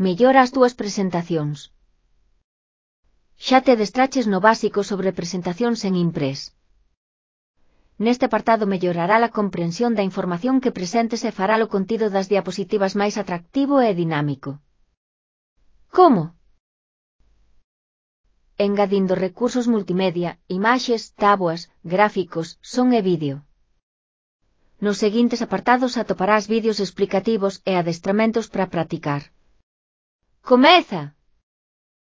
Mellora as túas presentacións. Xa te adestraches no básico sobre presentacións en Impress. Neste apartado mellorará a comprensión da información que presentes e fará o contido das diapositivas máis atractivo e dinámico. Como? Engadindo recursos multimedia, imaxes, táboas, gráficos, son e vídeo. Nos seguintes apartados atoparás vídeos explicativos e adestramentos para practicar. Comeza!